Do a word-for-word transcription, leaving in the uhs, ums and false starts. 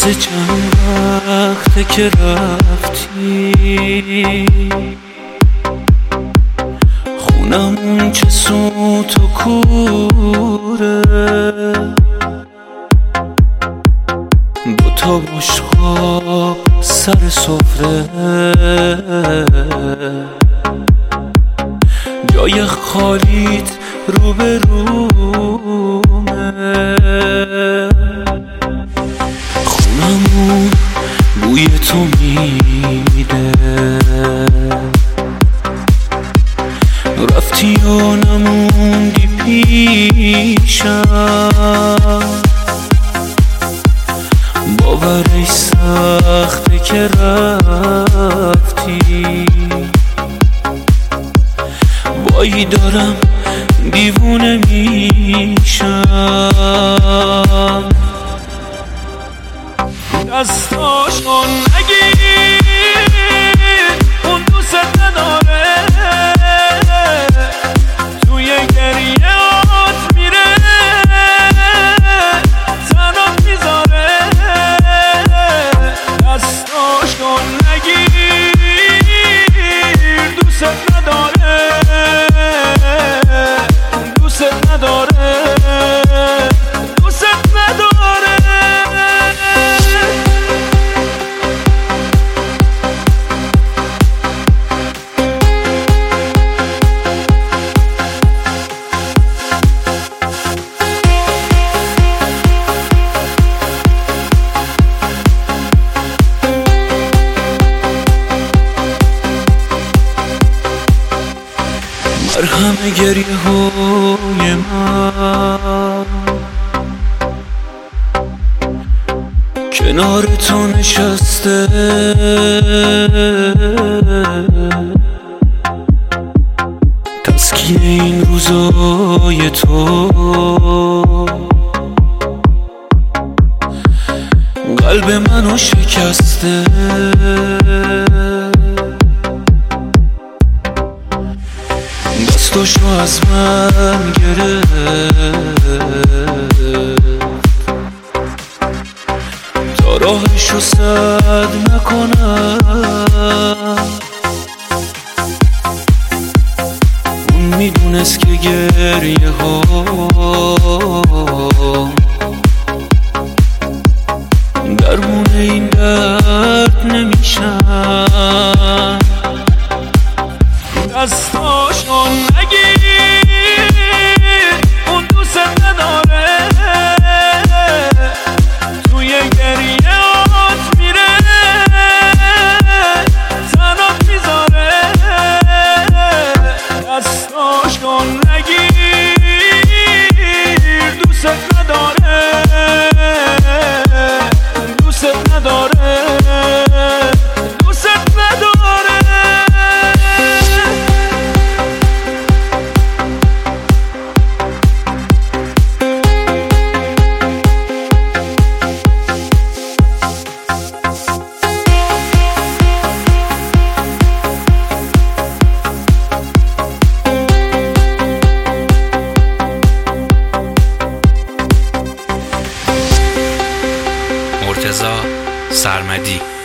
تازه چند وقته که رفتی، خونمون چه سوت و کوره، با تا بشقاب سر سفره، جای خالیت رو به رومه، خونمون بوی تو میده، رفتی و نموندی پیشم، باورش سخته که رفتی، وای دارم دیوونه میشم. دستاشو نگیر، اون دوست نداره، توی گریهات میره، تنات میذاره. دستاشو نگیر، دوست نداره، دوست نداره، دوست نداره. مرهم گریه های من کنار تو نشسته، تسکین این روزای تو، قلب منو شکسته. دستاشو از من گرفت تا راهشو سد نکنم، اون میدونست که گریه ها درمون این درد نمیشن. دستاشو نگیر، اون دوست نداره، توی گریهات میره، تنات میذاره. دستاشو نگیر، دوست نداره، دوست نداره، دوست نداره. مرتضی سرمدی.